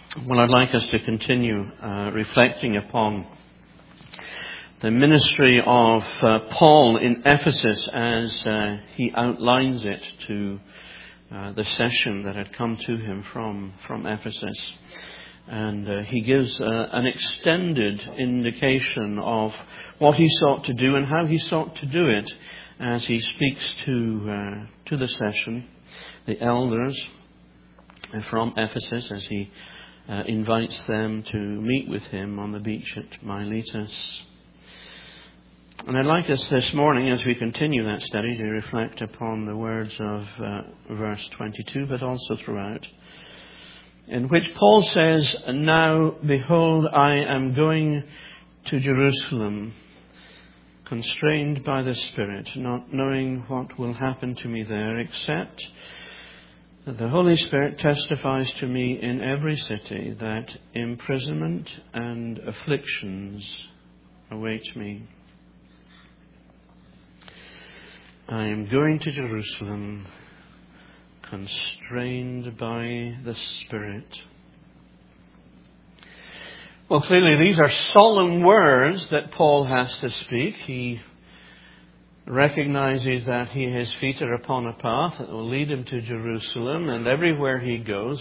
Well, I'd like us to continue reflecting upon the ministry of Paul in Ephesus as he outlines it to the session that had come to him from Ephesus. And he gives an extended indication of what he sought to do and how he sought to do it as he speaks to the session, the elders from Ephesus, as he invites them to meet with him on the beach at Miletus. And I'd like us this morning, as we continue that study, to reflect upon the words of verse 22, but also throughout, in which Paul says, "Now, behold, I am going to Jerusalem, constrained by the Spirit, not knowing what will happen to me there, except that the Holy Spirit testifies to me in every city that imprisonment and afflictions await me. I am going to Jerusalem, constrained by the Spirit." Well, clearly these are solemn words that Paul has to speak. He recognizes that his feet are upon a path that will lead him to Jerusalem, and everywhere he goes,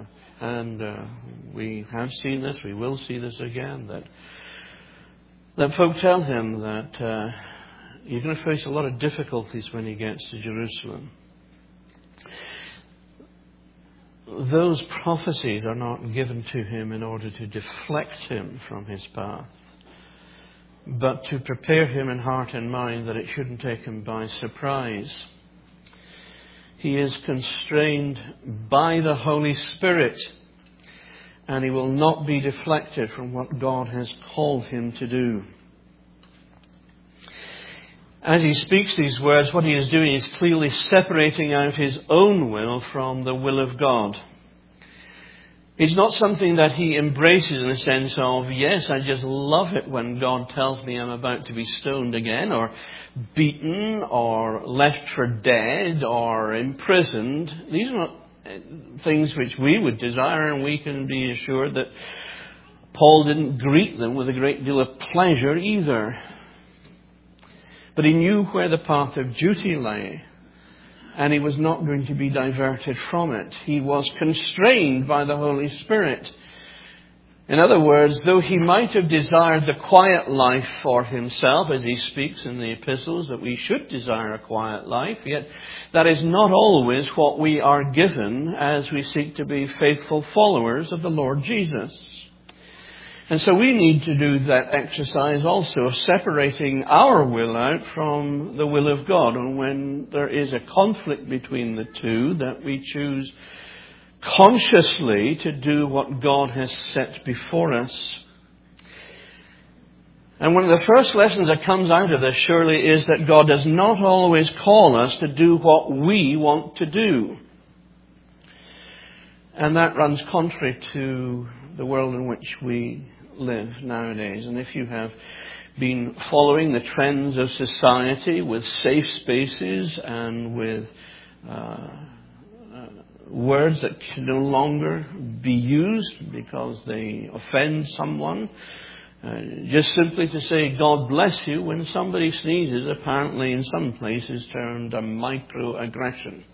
we have seen this, we will see this again, that folk tell him that you're going to face a lot of difficulties when he gets to Jerusalem. Those prophecies are not given to him in order to deflect him from his path, but to prepare him in heart and mind that it shouldn't take him by surprise. He is constrained by the Holy Spirit, and he will not be deflected from what God has called him to do. As he speaks these words, what he is doing is clearly separating out his own will from the will of God. It's not something that he embraces in the sense of, yes, I just love it when God tells me I'm about to be stoned again, or beaten, or left for dead, or imprisoned. These are not things which we would desire, and we can be assured that Paul didn't greet them with a great deal of pleasure either. But he knew where the path of duty lay, and he was not going to be diverted from it. He was constrained by the Holy Spirit. In other words, though he might have desired the quiet life for himself, as he speaks in the epistles, that we should desire a quiet life, yet that is not always what we are given as we seek to be faithful followers of the Lord Jesus. And so we need to do that exercise also of separating our will out from the will of God. And when there is a conflict between the two, that we choose consciously to do what God has set before us. And one of the first lessons that comes out of this surely is that God does not always call us to do what we want to do. And that runs contrary to the world in which we live nowadays. And if you have been following the trends of society with safe spaces and with words that can no longer be used because they offend someone, just simply to say God bless you when somebody sneezes, apparently in some places termed a microaggression.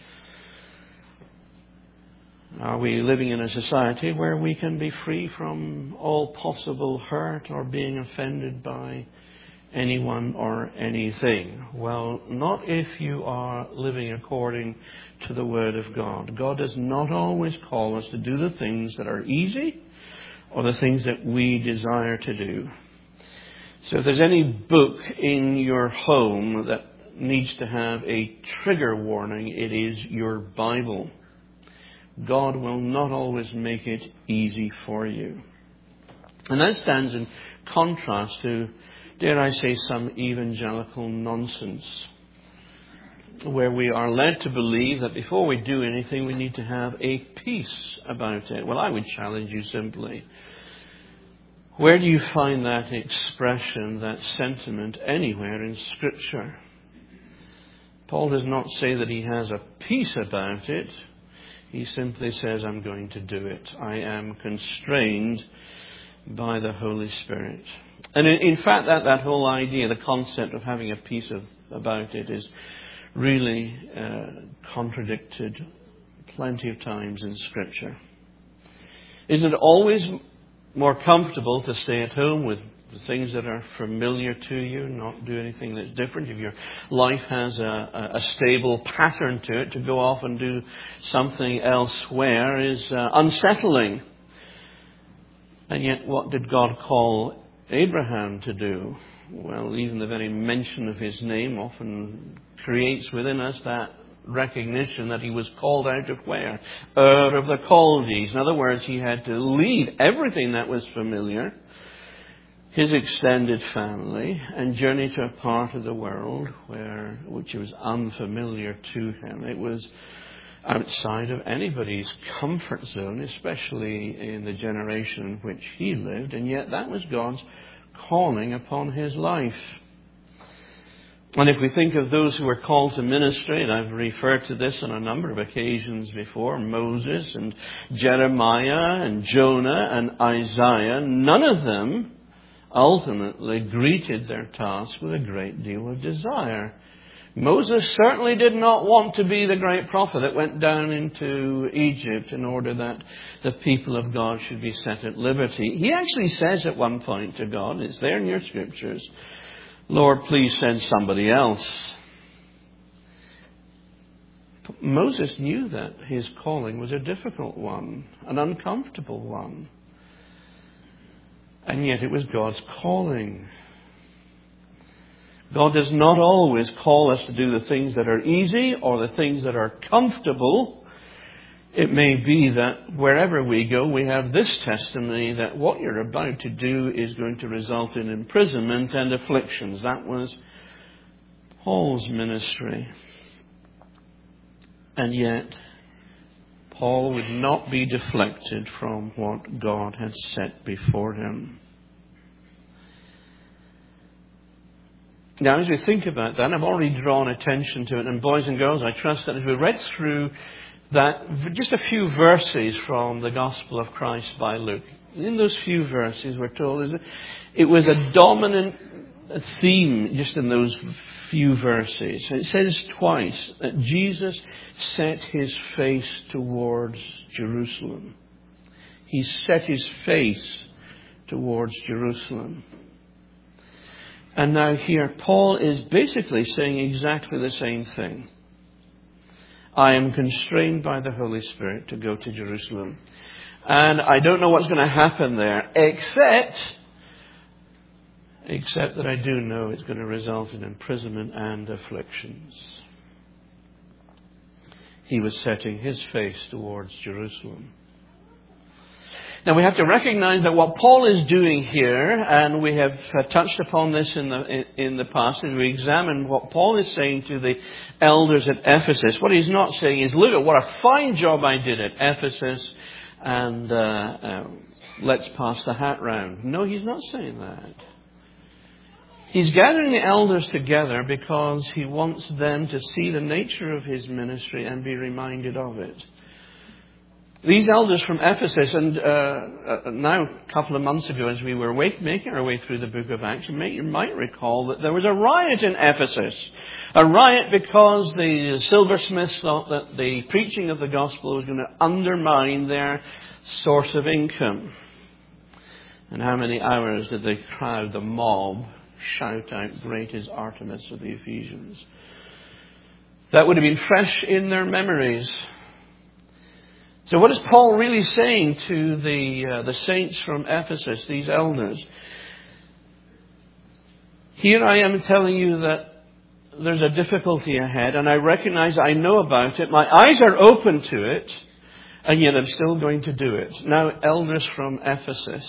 Are we living in a society where we can be free from all possible hurt or being offended by anyone or anything? Well, not if you are living according to the Word of God. God does not always call us to do the things that are easy or the things that we desire to do. So if there's any book in your home that needs to have a trigger warning, it is your Bible. God will not always make it easy for you. And that stands in contrast to, dare I say, some evangelical nonsense, where we are led to believe that before we do anything, we need to have a peace about it. Well, I would challenge you simply. Where do you find that expression, that sentiment, anywhere in Scripture? Paul does not say that he has a peace about it. He simply says, I'm going to do it. I am constrained by the Holy Spirit. And in fact, that whole idea, the concept of having a peace about it is really contradicted plenty of times in Scripture. Isn't it always more comfortable to stay at home with the things that are familiar to you, not do anything that's different? If your life has a stable pattern to it, to go off and do something elsewhere is unsettling. And yet, what did God call Abraham to do? Well, even the very mention of his name often creates within us that recognition that he was called out of where? Ur of the Chaldees. In other words, he had to leave everything that was familiar, his extended family, and journey to a part of the world which was unfamiliar to him. It was outside of anybody's comfort zone, especially in the generation in which he lived, and yet that was God's calling upon his life. And if we think of those who were called to ministry, and I've referred to this on a number of occasions before, Moses and Jeremiah and Jonah and Isaiah, none of them ultimately greeted their task with a great deal of desire. Moses certainly did not want to be the great prophet that went down into Egypt in order that the people of God should be set at liberty. He actually says at one point to God, it's there in your scriptures, Lord, please send somebody else. But Moses knew that his calling was a difficult one, an uncomfortable one. And yet it was God's calling. God does not always call us to do the things that are easy or the things that are comfortable. It may be that wherever we go, we have this testimony that what you're about to do is going to result in imprisonment and afflictions. That was Paul's ministry. And yet, Paul would not be deflected from what God had set before him. Now, as we think about that, I've already drawn attention to it. And boys and girls, I trust that as we read through that, just a few verses from the Gospel of Christ by Luke. In those few verses, we're told it was a dominant theme just in those few verses. It says twice that Jesus set his face towards Jerusalem. He set his face towards Jerusalem. And now here, Paul is basically saying exactly the same thing. I am constrained by the Holy Spirit to go to Jerusalem. And I don't know what's going to happen there, except that I do know it's going to result in imprisonment and afflictions. He was setting his face towards Jerusalem. Now we have to recognize that what Paul is doing here, and we have touched upon this in the past, as we examine what Paul is saying to the elders at Ephesus. What he's not saying is, look at what a fine job I did at Ephesus, and let's pass the hat round. No, he's not saying that. He's gathering the elders together because he wants them to see the nature of his ministry and be reminded of it. These elders from Ephesus, and now a couple of months ago as we were making our way through the book of Acts, you might recall that there was a riot in Ephesus. A riot because the silversmiths thought that the preaching of the gospel was going to undermine their source of income. And how many hours did the crowd, the mob, shout out, "Great is Artemis of the Ephesians." That would have been fresh in their memories. So what is Paul really saying to the saints from Ephesus, these elders? Here I am telling you that there's a difficulty ahead, and I recognize I know about it. My eyes are open to it, and yet I'm still going to do it. Now, elders from Ephesus,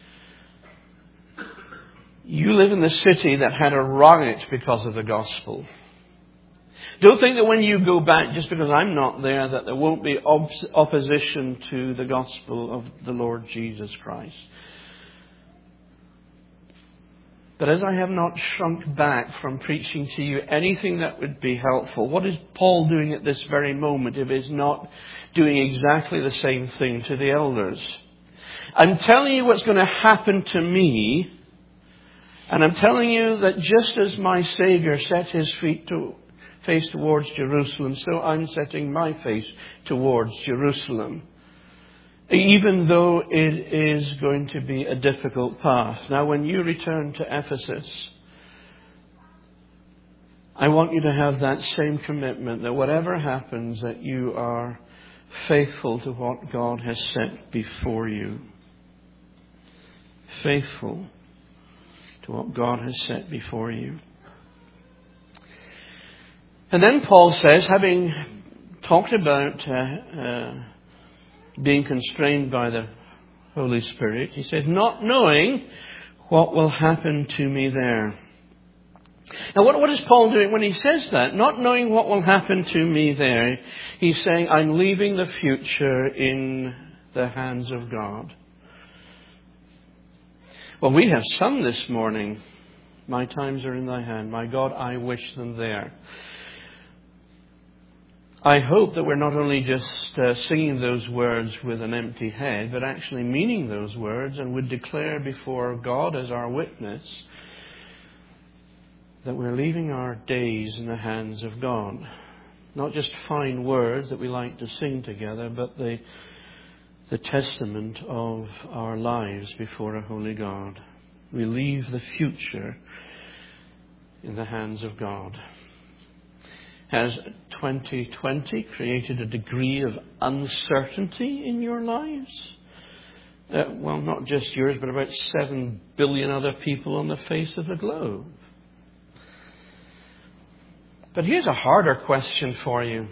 you live in the city that had a riot because of the gospel. Don't think that when you go back, just because I'm not there, that there won't be opposition to the gospel of the Lord Jesus Christ. But as I have not shrunk back from preaching to you anything that would be helpful, what is Paul doing at this very moment if he's not doing exactly the same thing to the elders? I'm telling you what's going to happen to me, and I'm telling you that just as my Savior set his face towards Jerusalem, so I'm setting my face towards Jerusalem, even though it is going to be a difficult path. Now, when you return to Ephesus, I want you to have that same commitment that whatever happens, that you are faithful to what God has set before you. Faithful to what God has set before you. And then Paul says, having talked about being constrained by the Holy Spirit, he says, not knowing what will happen to me there. Now, what is Paul doing when he says that? Not knowing what will happen to me there, he's saying, I'm leaving the future in the hands of God. Well, we have sung this morning, my times are in thy hand. My God, I wish them there. I hope that we're not only just singing those words with an empty head, but actually meaning those words and would declare before God as our witness that we're leaving our days in the hands of God. Not just fine words that we like to sing together, but the testament of our lives before a holy God. We leave the future in the hands of God. Has 2020 created a degree of uncertainty in your lives? Well, not just yours, but about 7 billion other people on the face of the globe. But here's a harder question for you.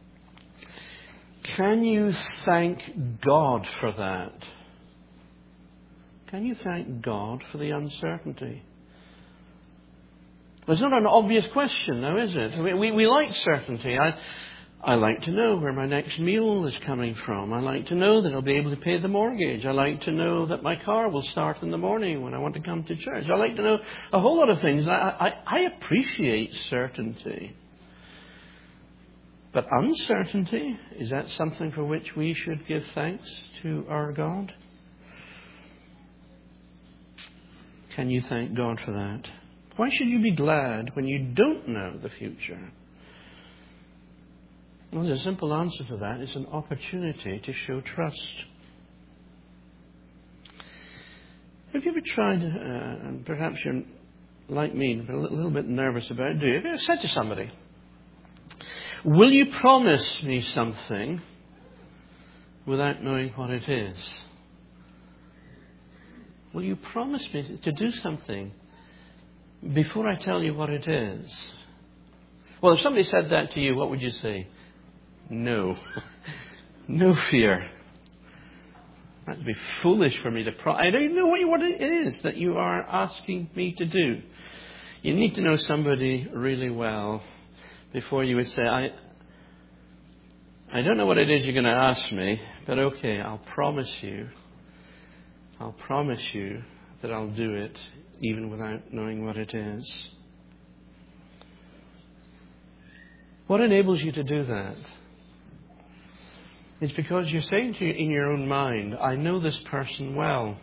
Can you thank God for that? Can you thank God for the uncertainty? Well, it's not an obvious question, now, is it? I mean, we like certainty. I like to know where my next meal is coming from. I like to know that I'll be able to pay the mortgage. I like to know that my car will start in the morning when I want to come to church. I like to know a whole lot of things. I appreciate certainty. But uncertainty, is that something for which we should give thanks to our God? Can you thank God for that? Why should you be glad when you don't know the future? Well, there's a simple answer to that. It's an opportunity to show trust. Have you ever tried, and perhaps you're like me, but a little bit nervous about it, do you? Have you ever said to somebody, will you promise me something without knowing what it is? Will you promise me to do something before I tell you what it is? Well, if somebody said that to you, what would you say? No. No fear. That'd be foolish for me to promise. I don't know what it is that you are asking me to do. You need to know somebody really well before you would say, I don't know what it is you're going to ask me, but okay, I'll promise you that I'll do it even without knowing what it is. What enables you to do that? It's because you're saying to you in your own mind, I know this person well.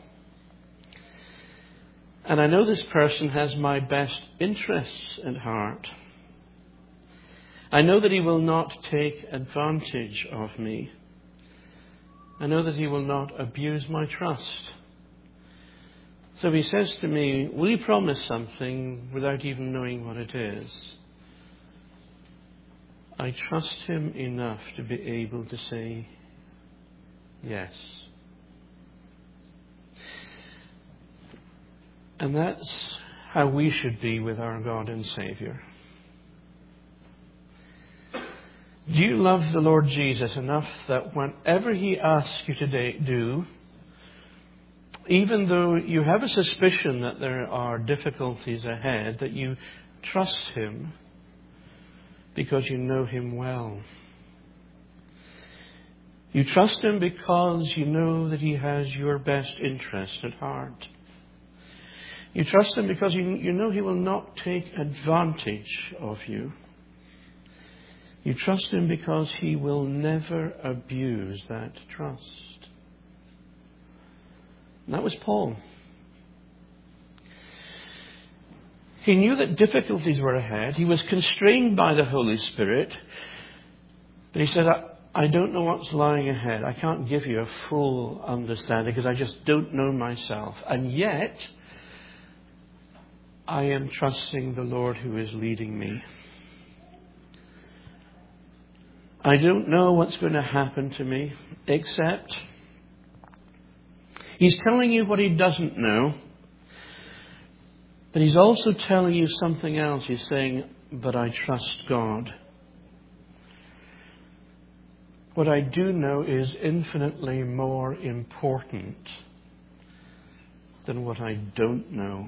And I know this person has my best interests at heart. I know that he will not take advantage of me. I know that he will not abuse my trust. So if he says to me, will you promise something without even knowing what it is? I trust him enough to be able to say yes. And that's how we should be with our God and Savior. Do you love the Lord Jesus enough that whenever he asks you to do, even though you have a suspicion that there are difficulties ahead, that you trust him because you know him well? You trust him because you know that he has your best interest at heart. You trust Him because you know He will not take advantage of you. You trust Him because He will never abuse that trust. And that was Paul. He knew that difficulties were ahead. He was constrained by the Holy Spirit. But he said, I don't know what's lying ahead. I can't give you a full understanding because I just don't know myself. And yet, I am trusting the Lord who is leading me. I don't know what's going to happen to me, except He's telling you what He doesn't know. But He's also telling you something else. He's saying, but I trust God. What I do know is infinitely more important than what I don't know.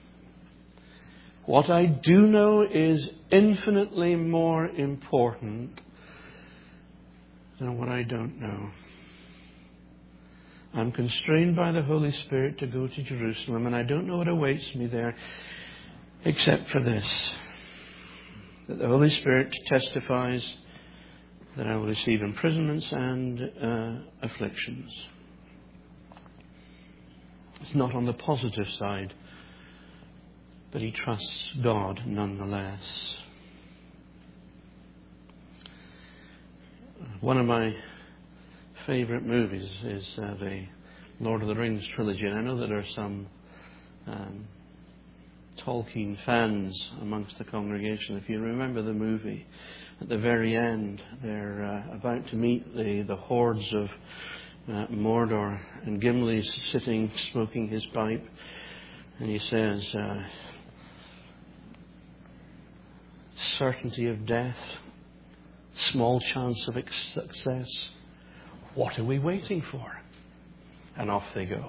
What I do know is infinitely more important than what I don't know. I'm constrained by the Holy Spirit to go to Jerusalem, and I don't know what awaits me there except for this, that the Holy Spirit testifies that I will receive imprisonments and afflictions. It's not on the positive side, but he trusts God nonetheless. One of my favourite movies is the Lord of the Rings trilogy, and I know that there are some Tolkien fans amongst the congregation. If you remember the movie, at the very end, they're about to meet the hordes of Mordor, and Gimli's sitting smoking his pipe, and he says, certainty of death, small chance of success. What are we waiting for? And off they go.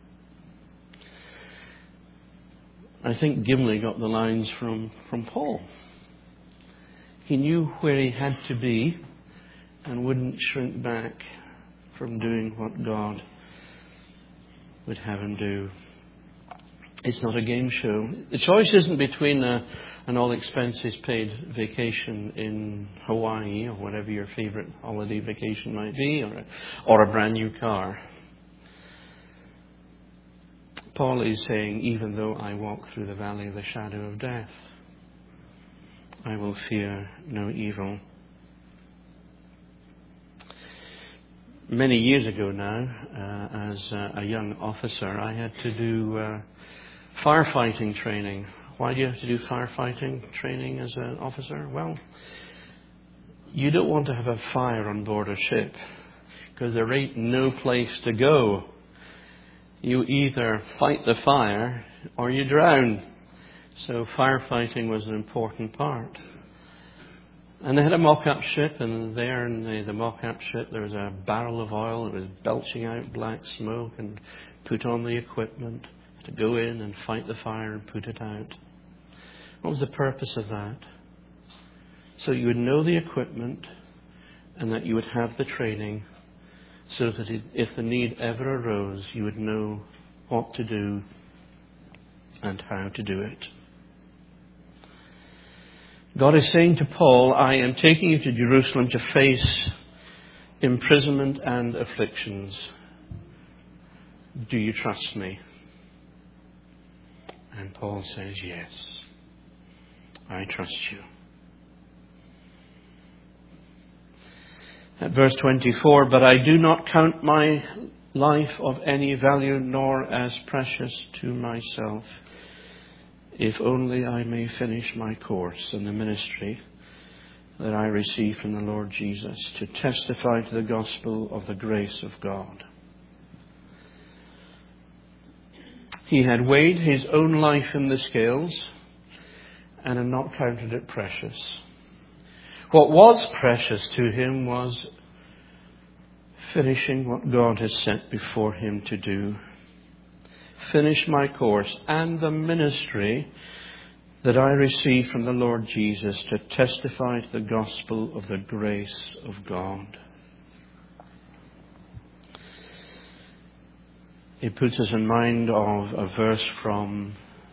I think Gimli got the lines from Paul. He knew where he had to be and wouldn't shrink back from doing what God would have him do. It's not a game show. The choice isn't between an all-expenses-paid vacation in Hawaii or whatever your favourite holiday vacation might be, or a brand new car. Paul is saying, even though I walk through the valley of the shadow of death, I will fear no evil. Many years ago now, as a young officer, I had to do firefighting training. Why do you have to do firefighting training as an officer? Well, you don't want to have a fire on board a ship, because there ain't no place to go. You either fight the fire or you drown. So firefighting was an important part. And they had a mock-up ship, and there in the mock-up ship there was a barrel of oil that was belching out black smoke, and put on the equipment to go in and fight the fire and put it out. What was the purpose of that? So you would know the equipment and that you would have the training so that if the need ever arose, you would know what to do and how to do it. God is saying to Paul, I am taking you to Jerusalem to face imprisonment and afflictions. Do you trust me? And Paul says, yes, I trust you. At verse 24, but I do not count my life of any value, nor as precious to myself, if only I may finish my course in the ministry that I received from the Lord Jesus, to testify to the gospel of the grace of God. He had weighed his own life in the scales and had not counted it precious. What was precious to him was finishing what God has set before him to do. Finish my course and the ministry that I received from the Lord Jesus, to testify to the gospel of the grace of God. It puts us in mind of a verse from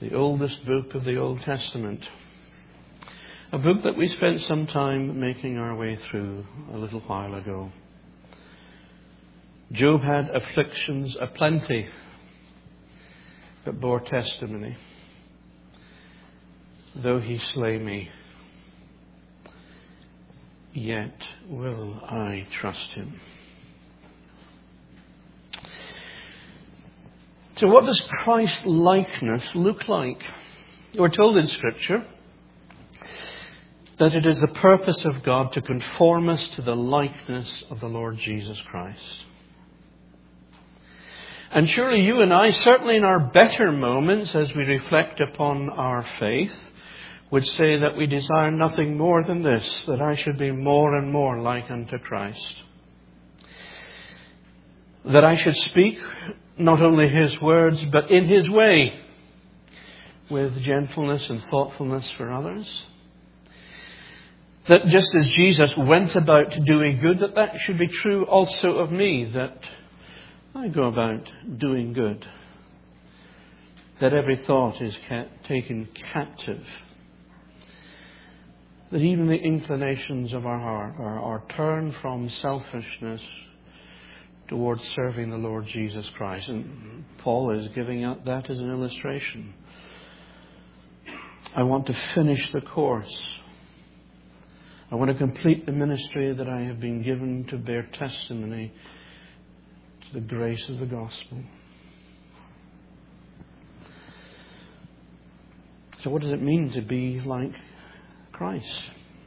the oldest book of the Old Testament. A book that we spent some time making our way through a little while ago. Job had afflictions aplenty, but bore testimony. Though he slay me, yet will I trust him. So what does Christ-likeness look like? We're told in Scripture that it is the purpose of God to conform us to the likeness of the Lord Jesus Christ. And surely you and I, certainly in our better moments as we reflect upon our faith, would say that we desire nothing more than this, that I should be more and more like unto Christ. That I should speak not only His words, but in His way, with gentleness and thoughtfulness for others. That just as Jesus went about doing good, that should be true also of me, that I go about doing good. That every thought is taken captive. That even the inclinations of our heart are turned from selfishness towards serving the Lord Jesus Christ. And Paul is giving out that as an illustration. I want to finish the course. I want to complete the ministry that I have been given to bear testimony to the grace of the gospel. So what does it mean to be like Christ?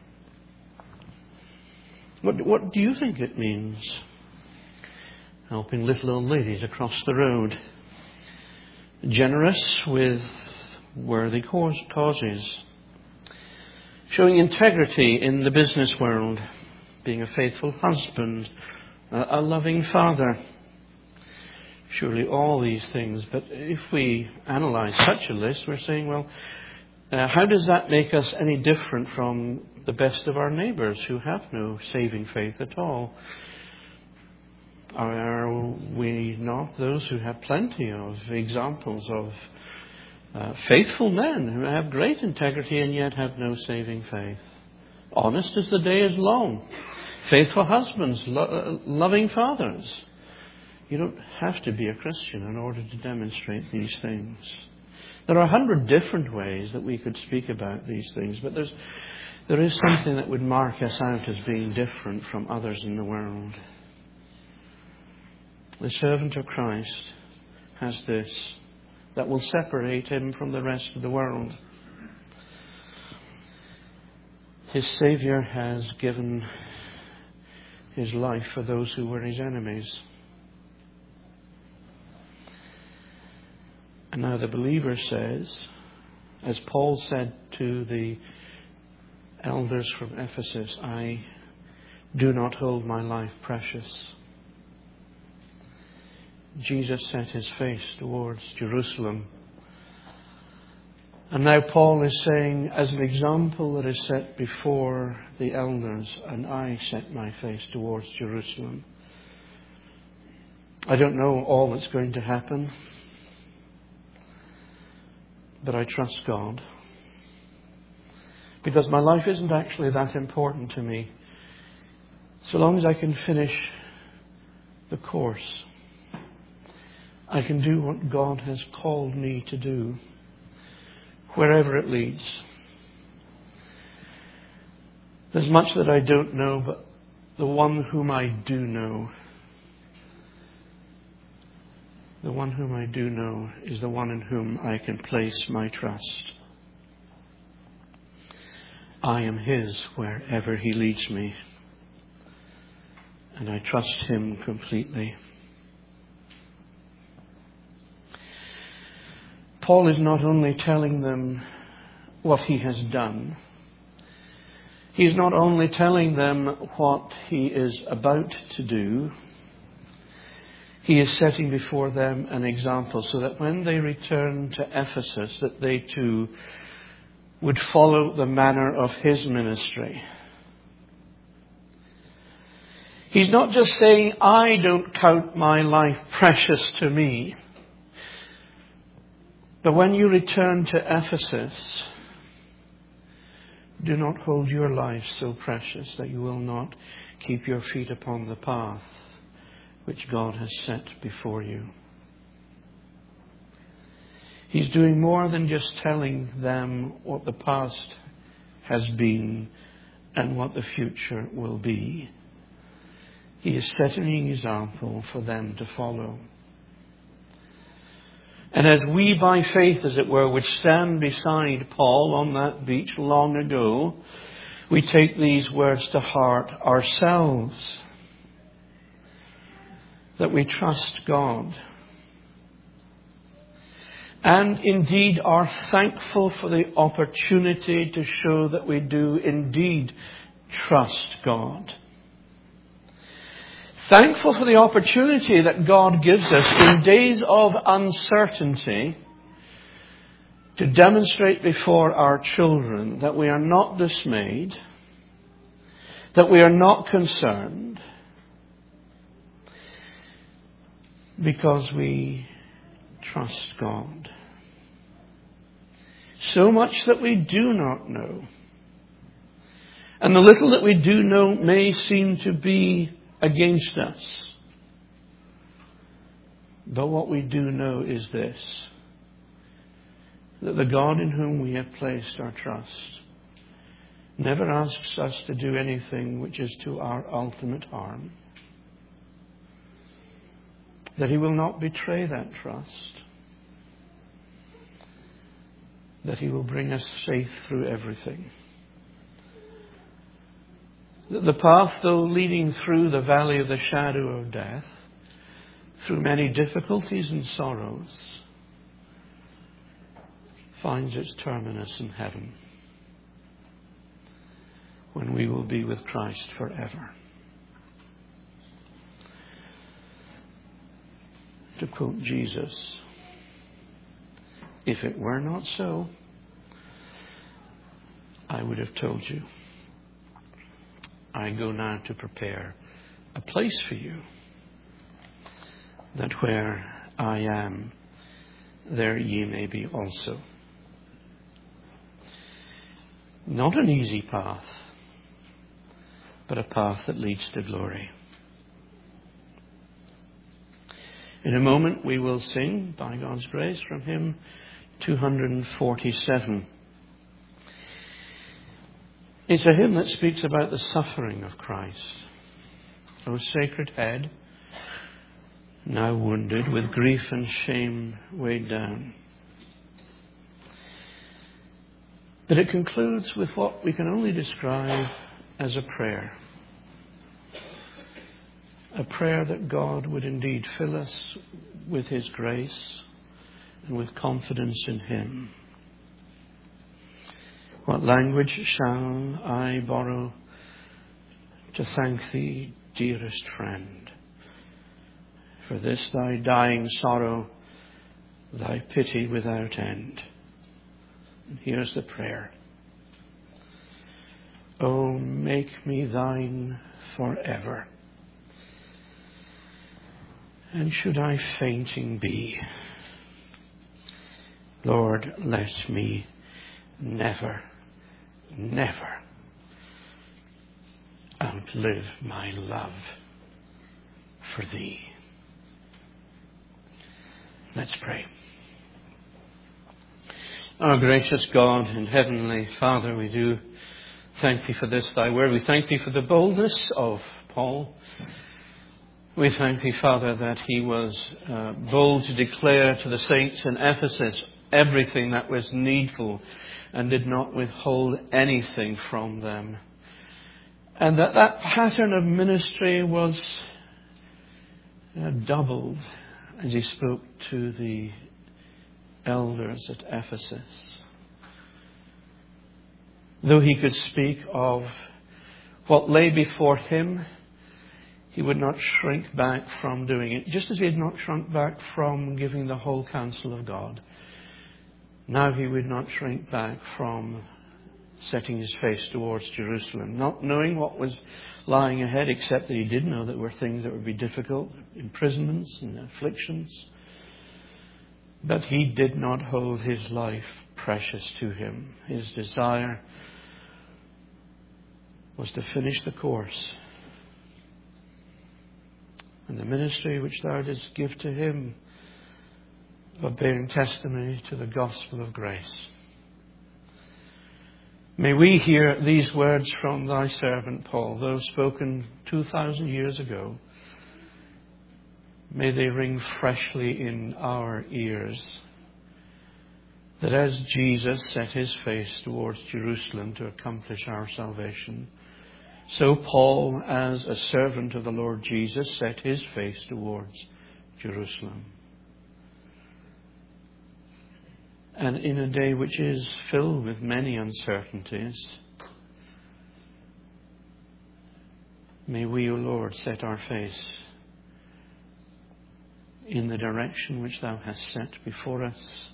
What do you think it means? Helping little old ladies across the road. Generous with worthy causes. Showing integrity in the business world. Being a faithful husband. A loving father. Surely all these things. But if we analyze such a list, we're saying, well, how does that make us any different from the best of our neighbours who have no saving faith at all? Are we not those who have plenty of examples of faithful men who have great integrity and yet have no saving faith? Honest as the day is long. Faithful husbands, loving fathers. You don't have to be a Christian in order to demonstrate these things. There are 100 different ways that we could speak about these things, but there is something that would mark us out as being different from others in the world. The servant of Christ has this that will separate him from the rest of the world. His Saviour has given His life for those who were His enemies. And now the believer says, as Paul said to the elders from Ephesus, I do not hold my life precious. Jesus set His face towards Jerusalem. And now Paul is saying, as an example that is set before the elders, and I set my face towards Jerusalem. I don't know all that's going to happen, but I trust God. Because my life isn't actually that important to me. So long as I can finish the course, I can do what God has called me to do, wherever it leads. There's much that I don't know, but the one whom I do know, the one whom I do know is the one in whom I can place my trust. I am His wherever He leads me. And I trust Him completely. Paul is not only telling them what he has done. He's not only telling them what he is about to do. He is setting before them an example so that when they return to Ephesus, that they too would follow the manner of his ministry. He's not just saying, I don't count my life precious to me. But when you return to Ephesus, do not hold your life so precious that you will not keep your feet upon the path which God has set before you. He's doing more than just telling them what the past has been and what the future will be. He is setting an example for them to follow. And as we, by faith, as it were, would stand beside Paul on that beach long ago, we take these words to heart ourselves. That we trust God. And indeed are thankful for the opportunity to show that we do indeed trust God. Thankful for the opportunity that God gives us in days of uncertainty to demonstrate before our children that we are not dismayed, that we are not concerned, because we trust God. So much that we do not know. And the little that we do know may seem to be against us. But what we do know is this, that the God in whom we have placed our trust never asks us to do anything which is to our ultimate harm. That He will not betray that trust. That He will bring us safe through everything. That the path, though leading through the valley of the shadow of death, through many difficulties and sorrows, finds its terminus in heaven, when we will be with Christ forever. To quote Jesus, if it were not so, I would have told you. I go now to prepare a place for you, that where I am, there ye may be also. Not an easy path, but a path that leads to glory. In a moment we will sing, by God's grace, from hymn 247. It's a hymn that speaks about the suffering of Christ. O sacred head, now wounded, with grief and shame weighed down. But it concludes with what we can only describe as a prayer. A prayer that God would indeed fill us with His grace and with confidence in Him. What language shall I borrow to thank Thee, dearest friend, for this Thy dying sorrow, Thy pity without end? And here's the prayer. Oh, make me Thine forever. And should I fainting be, Lord, let me never, never outlive my love for Thee. Let's pray. Our gracious God and Heavenly Father, we do thank Thee for this Thy word. We thank Thee for the boldness of Paul. We thank Thee, Father, that he was bold to declare to the saints in Ephesus everything that was needful and did not withhold anything from them. And that pattern of ministry was doubled as he spoke to the elders at Ephesus. Though he could speak of what lay before him, he would not shrink back from doing it, just as he had not shrunk back from giving the whole counsel of God. Now he would not shrink back from setting his face towards Jerusalem, not knowing what was lying ahead, except that he did know that were things that would be difficult, imprisonments and afflictions. But he did not hold his life precious to him. His desire was to finish the course. And the ministry which thou didst give to him of bearing testimony to the gospel of grace. May we hear these words from thy servant Paul, though spoken 2,000 years ago. May they ring freshly in our ears, that as Jesus set his face towards Jerusalem to accomplish our salvation, so Paul, as a servant of the Lord Jesus, set his face towards Jerusalem. And in a day which is filled with many uncertainties, may we, O Lord, set our face in the direction which thou hast set before us.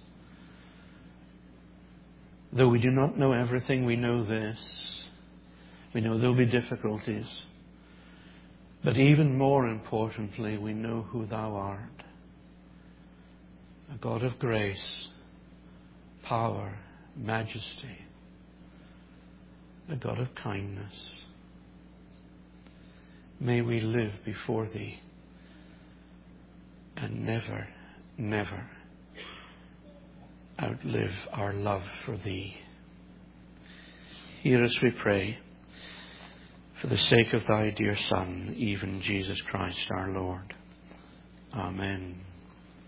Though we do not know everything, we know this. We know there will be difficulties. But even more importantly, we know who thou art. A God of grace, power, majesty. A God of kindness. May we live before thee and never, never outlive our love for thee. Hear us, we pray, for the sake of thy dear Son, even Jesus Christ our Lord. Amen.